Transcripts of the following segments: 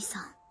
兄さん。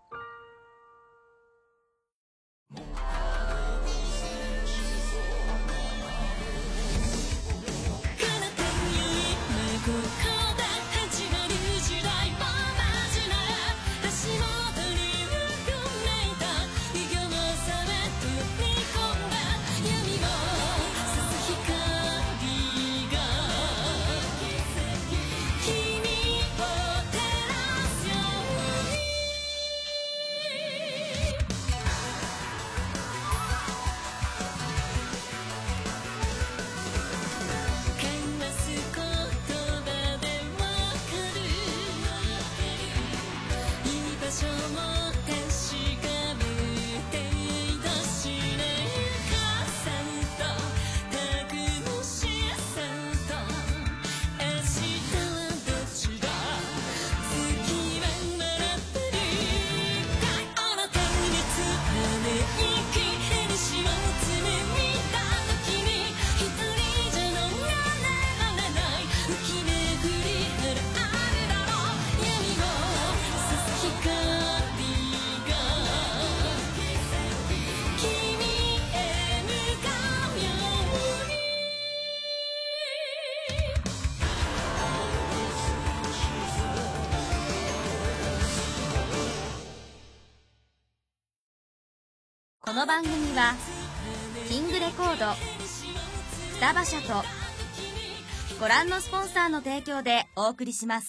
この番組はキングレコード、双葉社とご覧のスポンサーの提供でお送りします。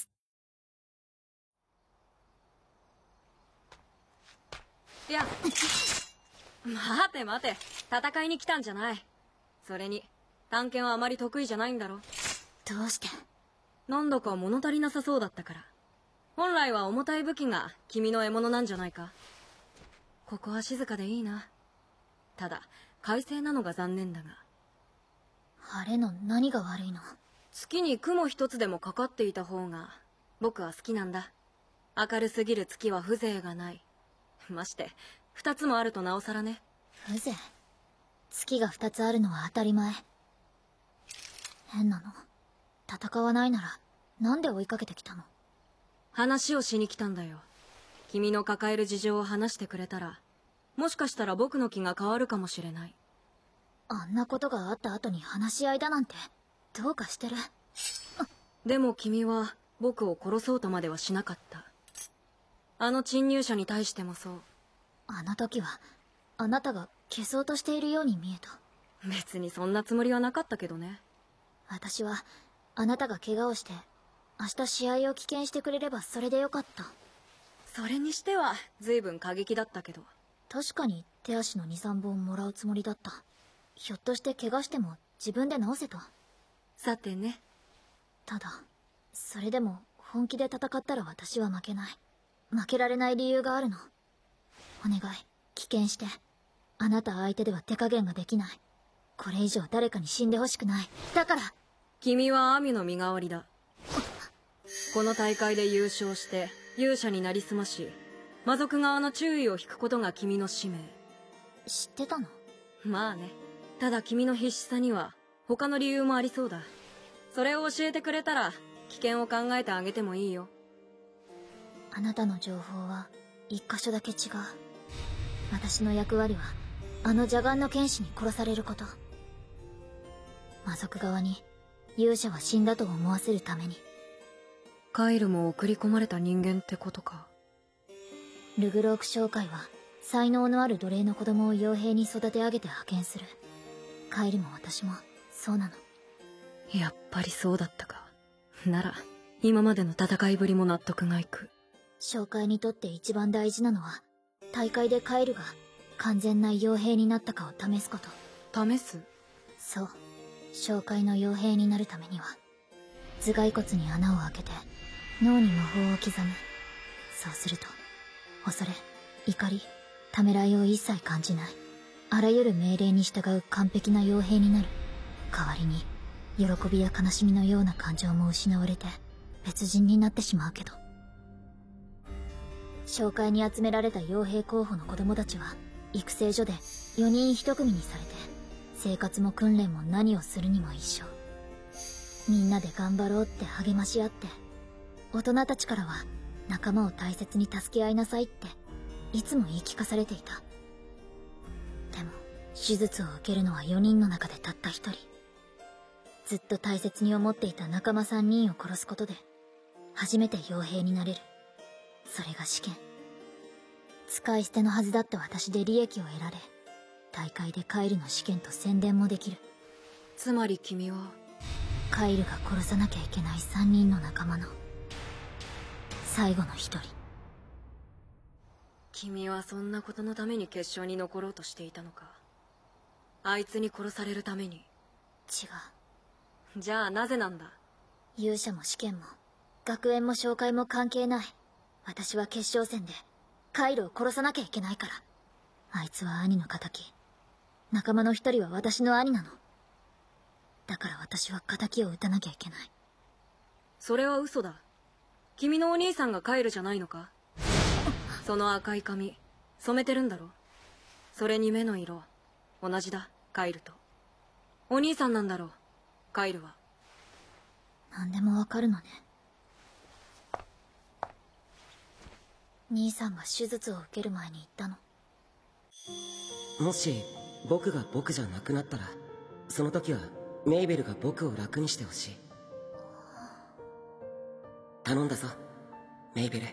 いや待て待て、戦いに来たんじゃない。それに探検はあまり得意じゃないんだろ。 どうして？ なんだか物足りなさそうだったから。本来は重たい武器が君の獲物なんじゃないか。ここは静かでいいな。ただ快晴なのが残念だが。 晴れの何が悪いの？ 月に雲一つでもかかっていた方が僕は好きなんだ。明るすぎる月は風情がない。まして二つもあるとなおさらね。 風情？月が二つあるのは当たり前。変なの。戦わないならなんで追いかけてきたの？ 話をしに来たんだよ。君の抱える事情を話してくれたら、もしかしたら僕の気が変わるかもしれない。 あんなことがあった後に話し合いだなんてどうかしてる。 でも君は僕を殺そうとまではしなかった。あの侵入者に対してもそう。 あの時はあなたが消そうとしているように見えた。 別にそんなつもりはなかったけどね。 私はあなたが怪我をして明日試合を棄権してくれればそれでよかった。 それにしては随分過激だったけど。 確かに手足の 2,3 本もらうつもりだった。ひょっとして怪我しても自分で治せと。 さてね。 ただそれでも本気で戦ったら私は負けない。負けられない理由があるの。お願い、棄権して。あなた相手では手加減ができない。これ以上誰かに死んでほしくない。だから。 君は亜美の身代わりだ。この大会で優勝して勇者になりすまし、魔族側の注意を引くことが君の使命。 知ってたの？ まあね。ただ君の必死さには他の理由もありそうだ。それを教えてくれたら危険を考えてあげてもいいよ。 あなたの情報は一箇所だけ違う。私の役割はあの邪眼の剣士に殺されること。魔族側に勇者は死んだと思わせるために。 カイルも送り込まれた人間ってことか。 ルグローク商会は才能のある奴隷の子供を傭兵に育て上げて派遣する。カイルも私もそうなの。 やっぱりそうだったか。なら今までの戦いぶりも納得がいく。 商会にとって一番大事なのは大会でカイルが完全な傭兵になったかを試すこと。 試す？ そう。商会の傭兵になるためには頭蓋骨に穴を開けて脳に魔法を刻む。そうすると恐れ、怒り、ためらいを一切感じない。あらゆる命令に従う完璧な傭兵になる。代わりに喜びや悲しみのような感情も失われて別人になってしまうけど。商会に集められた傭兵候補の子供たちは育成所で4人1組にされて、生活も訓練も何をするにも一緒。みんなで頑張ろうって励まし合って、大人たちからは仲間を大切に助け合いなさいっていつも言い聞かされていた。でも手術を受けるのは4人の中でたった1人。ずっと大切に思っていた仲間3人を殺すことで初めて傭兵になれる。それが試験。使い捨てのはずだった私で利益を得られ、大会でカイルの試験と宣伝もできる。 つまり君はカイルが殺さなきゃいけない3人の仲間の最後の1人。 君はそんなことのために決勝に残ろうとしていたのか。あいつに殺されるために。 違う。 じゃあなぜなんだ。 勇者も試験も学園も紹介も関係ない。私は決勝戦でカイルを殺さなきゃいけないから。あいつは兄の敵。仲間の1人は私の兄なの。だから私は敵を撃たなきゃいけない。 それは嘘だ。君のお兄さんがカイルじゃないのか。その赤い髪染めてるんだろ。それに目の色同じだ、カイルと。お兄さんなんだろう、カイルは。 何でもわかるのね。兄さんが手術を受ける前に言ったの。 もし僕が僕じゃなくなったら、その時はメイベルが僕を楽にしてほしい。頼んだぞ、メイベル。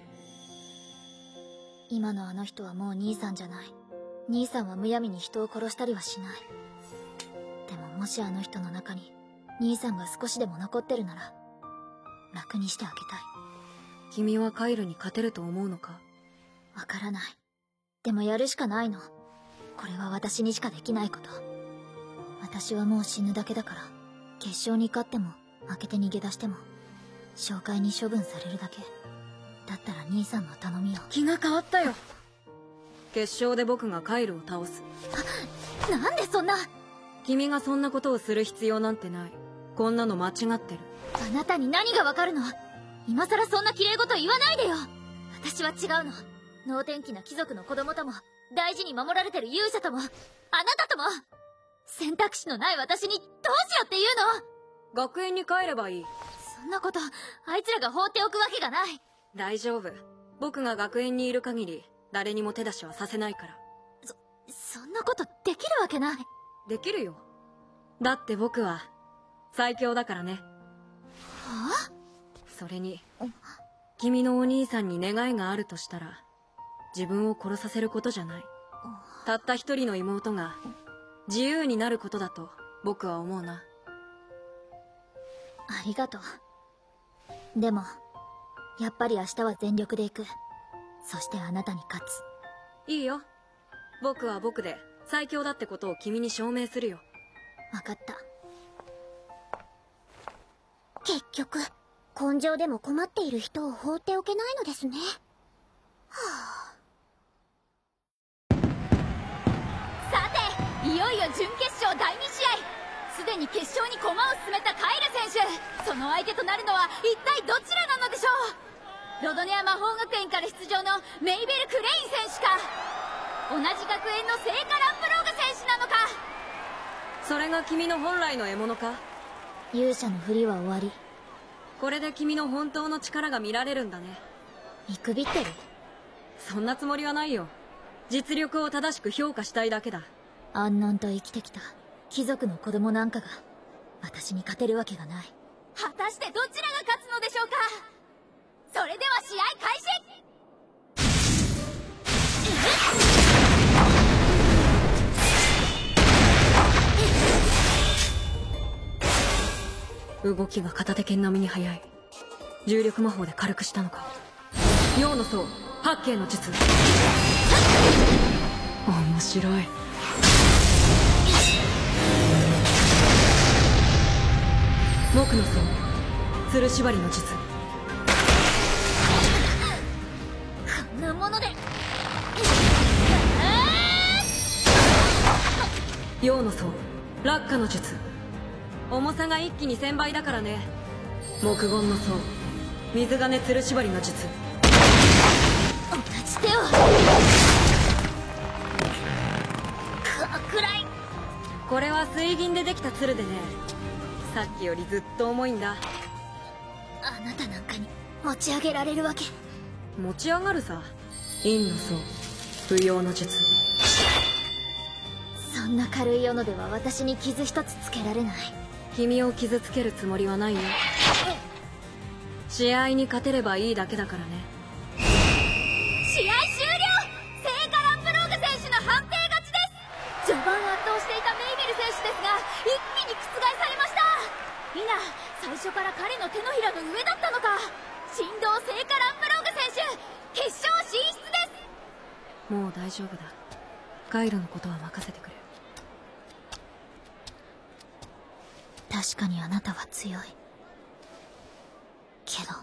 今のあの人はもう兄さんじゃない。兄さんはむやみに人を殺したりはしない。でももしあの人の中に兄さんが少しでも残ってるなら楽にしてあげたい。 君はカイルに勝てると思うのか。 わからない。でもやるしかないの。これは私にしかできないこと。私はもう死ぬだけだから、決勝に勝っても負けて逃げ出しても紹介に処分されるだけだったら兄さんの頼みを。 気が変わったよ。決勝で僕がカイルを倒す。 なんでそんな。 君がそんなことをする必要なんてない。こんなの間違ってる。 あなたに何がわかるの。今さらそんな綺麗事言わないでよ。私は違うの。能天気な貴族の子供とも大事に守られてる勇者ともあなたとも選択肢のない私にどうしようっていうの。 学園に帰ればいい。 そんなことあいつらが放っておくわけがない。 大丈夫。僕が学園にいる限り誰にも手出しはさせないから。 そんなことできるわけない。 できるよ。だって僕は最強だからね。 はあ。 それに君のお兄さんに願いがあるとしたら、自分を殺させることじゃない。たった一人の妹が自由になることだと僕は思うな。 ありがとう。でもやっぱり明日は全力で行く。そしてあなたに勝つ。 いいよ。僕は僕で最強だってことを君に証明するよ。 分かった。 結局根性でも困っている人を放っておけないのですね。はさて、いよいよ準決勝第2試合。すでに決勝に駒を進めたカイル選手。その相手となるのは一体どちらなのでしょう。ロドネア魔法学園から出場のメイベル・クレイン選手か、同じ学園の聖火ランプローガ選手なのか。 それが君の本来の獲物か。 勇者のふりは終わり。 これで君の本当の力が見られるんだね。 見くびってる。 そんなつもりはないよ。実力を正しく評価したいだけだ。 安穏と生きてきた貴族の子供なんかが私に勝てるわけがない。 果たしてどちらが勝つのでしょうか。それでは試合開始。 動きが片手剣並みに速い。重力魔法で軽くしたのか。陽の層八景の術。面白い。木の層吊る縛りの術。 こんなもので。 陽の層落下の術。重さが一気に1000倍だからね。木言の層水金吊る縛りの術。 同じ手をくらい。 これは水銀でできた鶴でね、さっきよりずっと重いんだ。 あなたなんかに持ち上げられるわけ。 持ち上がるさ。陰の層、不要の術。 そんな軽い斧では私に傷一つつけられない。 君を傷つけるつもりはないよ。試合に勝てればいいだけだからね。 試合終了。聖火ランプローグ選手の判定勝ちです。序盤圧倒していたメイベル選手ですが、一気に覆されました。みんな最初から彼の手のひらの上だったのか。神童聖火ランプローグ選手、決勝進出です。 もう大丈夫だ。カイロのことは任せてくれ。 確かにあなたは強いけど。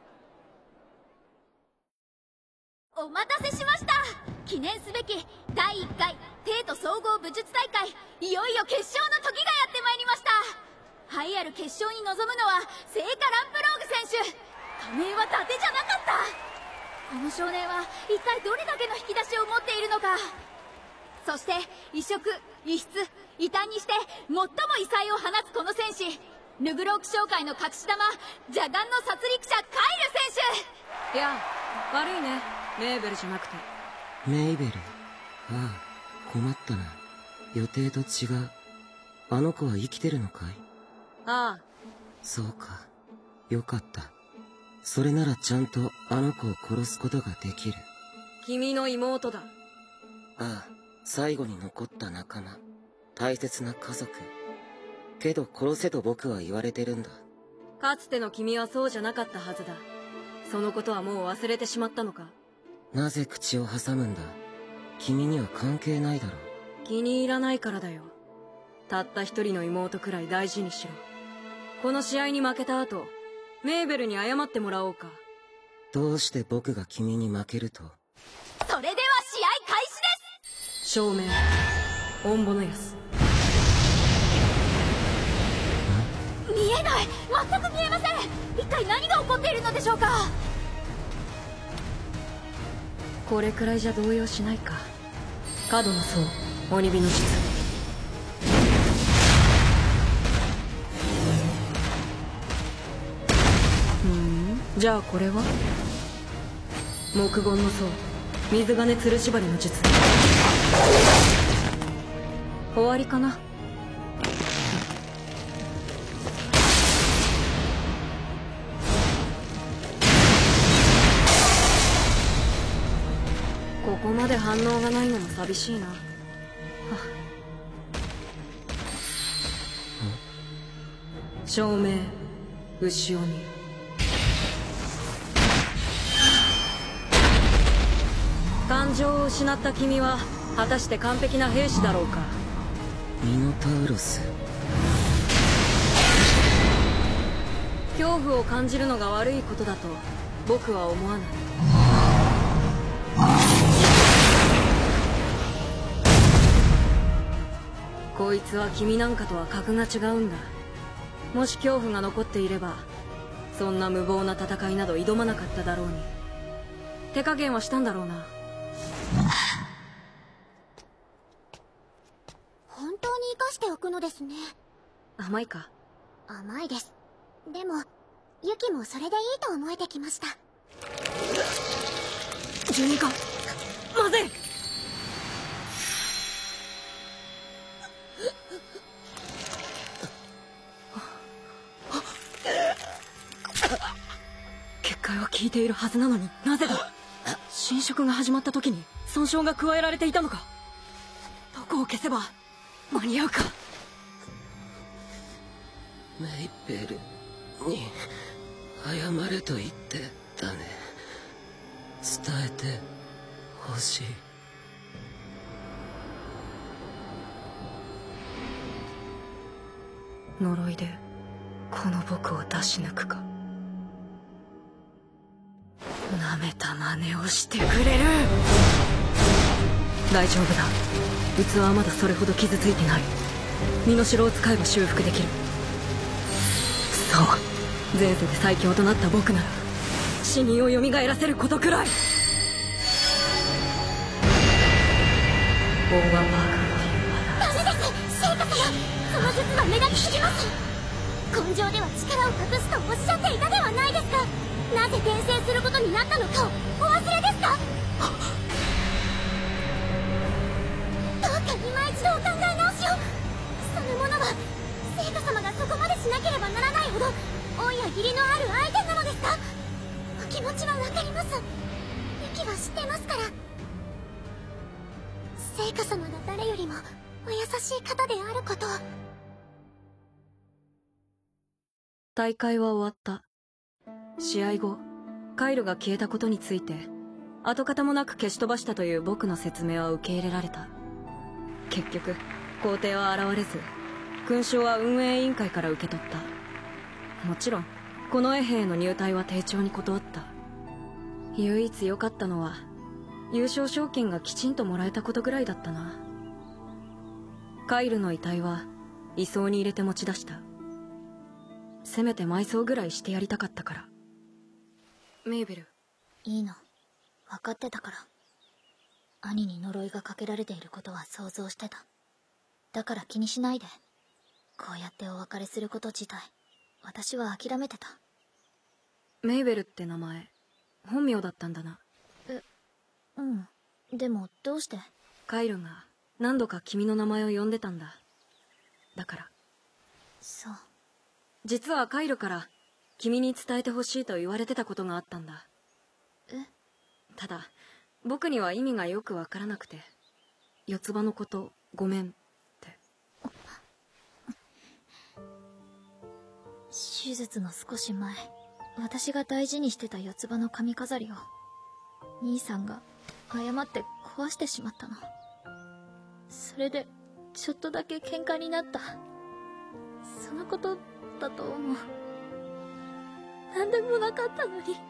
お待たせしました。記念すべき第1回帝都総合武術大会、いよいよ決勝の時がやってまいりました。栄えある決勝に臨むのは聖火ランプローグ選手。仮面は伊達じゃなかった。この少年は一体どれだけの引き出しを持っているのか。そして異色、異質、異端にして最も異彩を放つこの戦士、ルグローク商会の隠し玉、邪眼の殺戮者カイル選手。 いや、悪いね、メーベルじゃなくて。 メイベル。ああ、困ったな。予定と違う。あの子は生きてるのかい？ ああ。 そうか。よかった。それならちゃんとあの子を殺すことができる。 君の妹だ。 ああ、最後に残った仲間。大切な家族。けど殺せと僕は言われてるんだ。 かつての君はそうじゃなかったはずだ。そのことはもう忘れてしまったのか？ なぜ口を挟むんだ？君には関係ないだろう。 気に入らないからだよ。たった一人の妹くらい大事にしろ。この試合に負けた後、メーベルに謝ってもらおうか。 どうして僕が君に負けると？ それでは試合開始です。 正面、オンボのやす。 見えない、全く見えません。一体何が起こっているのでしょうか。 これくらいじゃ動揺しないか。角の層、鬼火の術。じゃあこれは木言の層、水金吊る縛りの術。終わりかな。ここまで反応がないのも寂しいな。照明、牛鬼。感情を失った君は果たして完璧な兵士だろうか。 ミノタウロス。 恐怖を感じるのが悪いことだと僕は思わない。こいつは君なんかとは格が違うんだ。もし恐怖が残っていればそんな無謀な戦いなど挑まなかっただろうに。手加減はしたんだろうな。 本当に生かしておくのですね。 甘いか？ 甘いです。でもユキもそれでいいと思えてきました。 住人か？まずい。結界は効いているはずなのになぜだ？侵食が始まった時に損傷が加えられていたのか？どこを消せば間に合うか？ メイベルに謝れと言ってたね。伝えてほしい。 呪いでこの僕を出し抜くか。なめた真似をしてくれる。大丈夫だ。器はまだそれほど傷ついてない。身代を使えば修復できる。そう、前世で最強となった僕なら死人を蘇らせることくらい。オーバーパークダメです、シェイカ様。その術は目立ちすぎます。根性では力を隠すとおっしゃっていたではないですか。 なぜ転生することになったのかをお忘れですか？どうか今一度お考え直しを。そのものは聖火様がそこまでしなければならないほど恩や義理のある相手なのですか？お気持ちはわかります。ユキは知ってますから。聖火様が誰よりもお優しい方であることを。 大会は終わった。試合後、カイルが消えたことについて跡形もなく消し飛ばしたという僕の説明は受け入れられた。結局皇帝は現れず、勲章は運営委員会から受け取った。もちろん近衛兵への入隊は丁重に断った。唯一良かったのは優勝賞金がきちんともらえたことぐらいだったな。カイルの遺体は移送に入れて持ち出した。せめて埋葬ぐらいしてやりたかったから。メイベル。 いいの、分かってたから。兄に呪いがかけられていることは想像してた。だから気にしないで。こうやってお別れすること自体私は諦めてた。 メイベルって名前本名だったんだな。 うん。でもどうして？ カイルが何度か君の名前を呼んでたんだ。だから。 そう。 実はカイルから君に伝えてほしいと言われてたことがあったんだ。ただ僕には意味がよくわからなくて、四つ葉のことごめんって。 手術の少し前、私が大事にしてた四つ葉の髪飾りを兄さんが誤って壊してしまったの。それでちょっとだけ喧嘩になった。そのことだと思う。何でもなかったのに。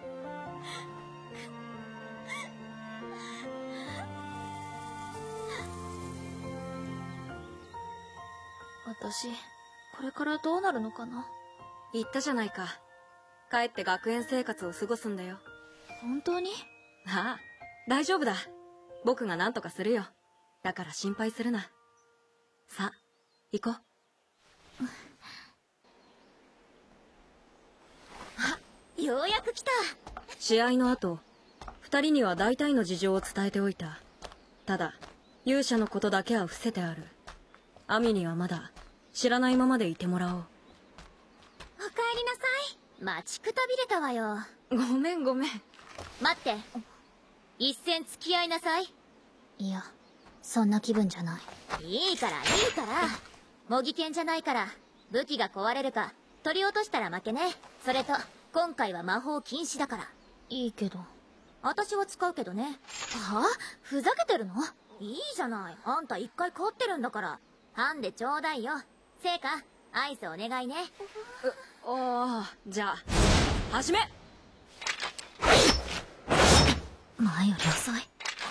私これからどうなるのかな。 言ったじゃないか。帰って学園生活を過ごすんだよ。 本当に？ ああ、大丈夫だ。僕が何とかするよ。だから心配するな。さあ、行こう。 あ、ようやく来た。 試合の後、二人には大体の事情を伝えておいた。ただ、勇者のことだけは伏せてある。アミにはまだ知らないままでいてもらおう。 おかえりなさい。待ちくたびれたわよ。 ごめんごめん。 待って。一戦付き合いなさい。 いや、そんな気分じゃない。 いいからいいから。模擬剣じゃないから。武器が壊れるか取り落としたら負けね。それと今回は魔法禁止だから。 いいけど。 私は使うけどね。 はあ？ふざけてるの？ いいじゃない。あんた一回勝ってるんだから。ハンデちょうだいよ。聖火、アイスお願いね。 じゃあ始め。 前より遅い。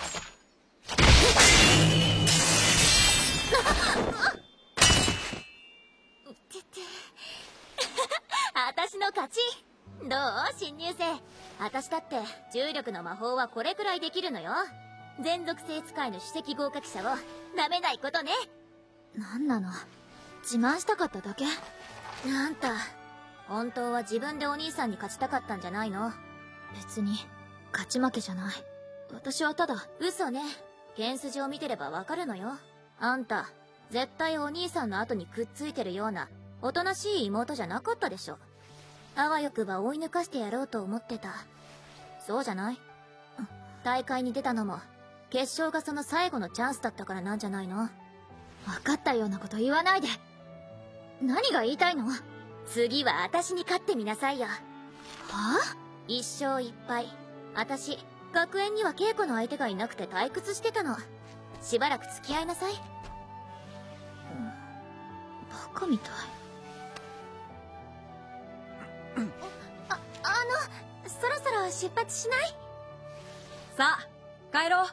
私の勝ち。どう新入生。私だって重力の魔法はこれくらいできるのよ。全属性使いの首席合格者を舐めないことね。 なんなの？自慢したかっただけ？ あんた本当は自分でお兄さんに勝ちたかったんじゃないの？ 別に勝ち負けじゃない。私はただ。 嘘ね。剣筋を見てればわかるのよ。あんた絶対お兄さんの後にくっついてるようなおとなしい妹じゃなかったでしょ。あわよくば追い抜かしてやろうと思ってた。そうじゃない？大会に出たのも決勝がその最後のチャンスだったからなんじゃないの？ 分かったようなこと言わないで。何が言いたいの？ 次は私に勝ってみなさいよ。 はあ？ 一勝一敗。私学園には稽古の相手がいなくて退屈してたの。しばらく付き合いなさい。 バカみたい。 そろそろ出発しない？ さあ帰ろう。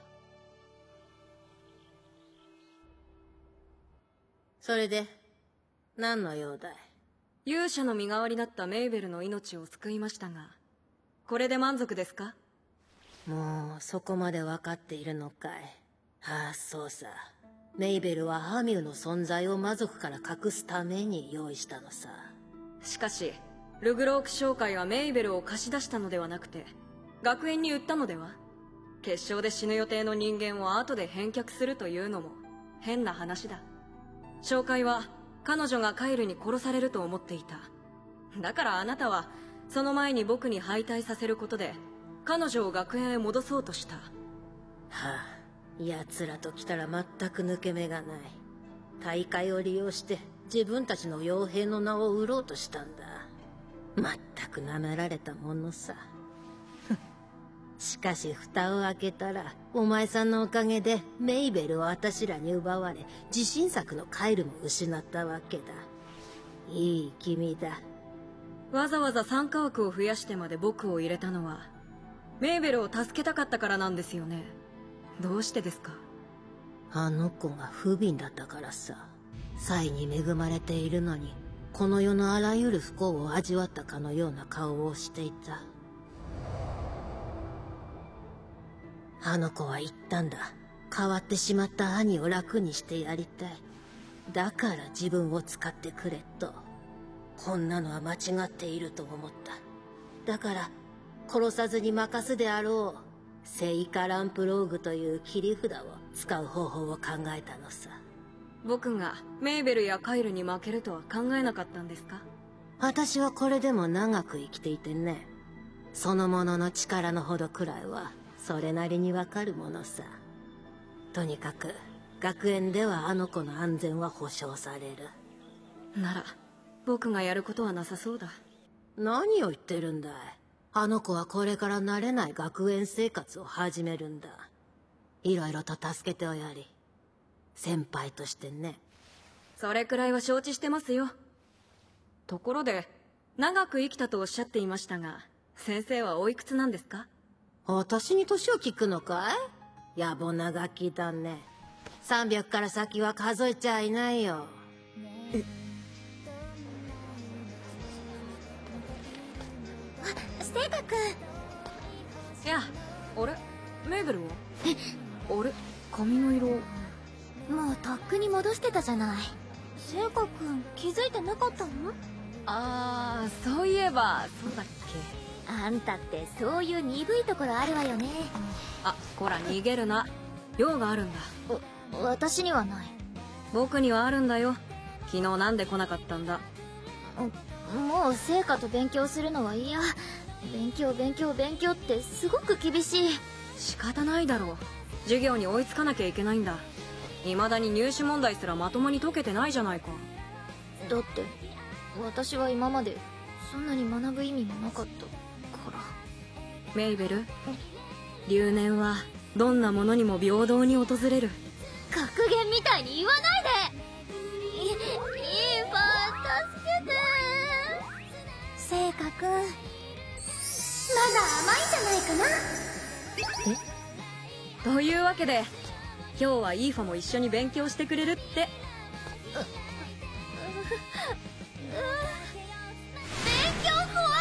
それで何の用だい？ 勇者の身代わりだったメイベルの命を救いましたが、これで満足ですか？ もうそこまで分かっているのかい。ああ、そうさ。メイベルはハミューの存在を魔族から隠すために用意したのさ。 しかしルグローク商会はメイベルを貸し出したのではなくて学園に売ったのでは？決勝で死ぬ予定の人間を後で返却するというのも変な話だ。商会は彼女がカイルに殺されると思っていた。だからあなたはその前に僕に敗退させることで彼女を学園へ戻そうとした。 はあ、奴らと来たら全く抜け目がない。大会を利用して自分たちの傭兵の名を売ろうとしたんだ。まったく舐められたものさ。しかし蓋を開けたらお前さんのおかげでメイベルを私らに奪われ、自信作のカイルも失ったわけだ。いい君だ。 わざわざ参加枠を増やしてまで僕を入れたのはメイベルを助けたかったからなんですよね。どうしてですか？ あの子が不憫だったからさ。才に恵まれているのにこの世のあらゆる不幸を味わったかのような顔をしていた。あの子は言ったんだ。変わってしまった兄を楽にしてやりたい。だから自分を使ってくれと。こんなのは間違っていると思った。だから殺さずに任すであろうセイカランプローグという切り札を使う方法を考えたのさ。 僕がメイベルやカイルに負けるとは考えなかったんですか？ 私はこれでも長く生きていてね。そのものの力のほどくらいはそれなりにわかるものさ。とにかく学園ではあの子の安全は保証される。 なら僕がやることはなさそうだ。 何を言ってるんだい。あの子はこれから慣れない学園生活を始めるんだ。いろいろと助けておやり。先輩としてね。 それくらいは承知してますよ。ところで長く生きたとおっしゃっていましたが、先生はおいくつなんですか？ 私に年を聞くのかい？野暮なガキだね。300から先は数えちゃいないよ。 セイカ君。 いや、あれメイベルは？あれ髪の色。 もうとっくに戻してたじゃない。セイカ君気づいてなかったの？ あー、そういえばそうだっけ。 あんたってそういう鈍いところあるわよね。 あ、こら逃げるな。用があるんだ。 私にはない。 僕にはあるんだよ。昨日なんで来なかったんだ？ もう成果と勉強するのは嫌。勉強ってすごく厳しい。 仕方ないだろう。授業に追いつかなきゃいけないんだ。未だに入試問題すらまともに解けてないじゃないか。 だって私は今までそんなに学ぶ意味もなかったから。 メイベル、留年はどんなものにも平等に訪れる。 格言みたいに言わないで。イーファ助けて。セイカ君まだ甘いんじゃないかな。 というわけで今日はイーファも一緒に勉強してくれるって。 勉強怖いよ。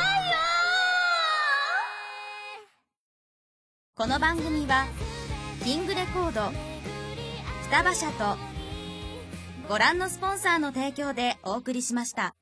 この番組はキングレコード、双葉社とご覧のスポンサーの提供でお送りしました。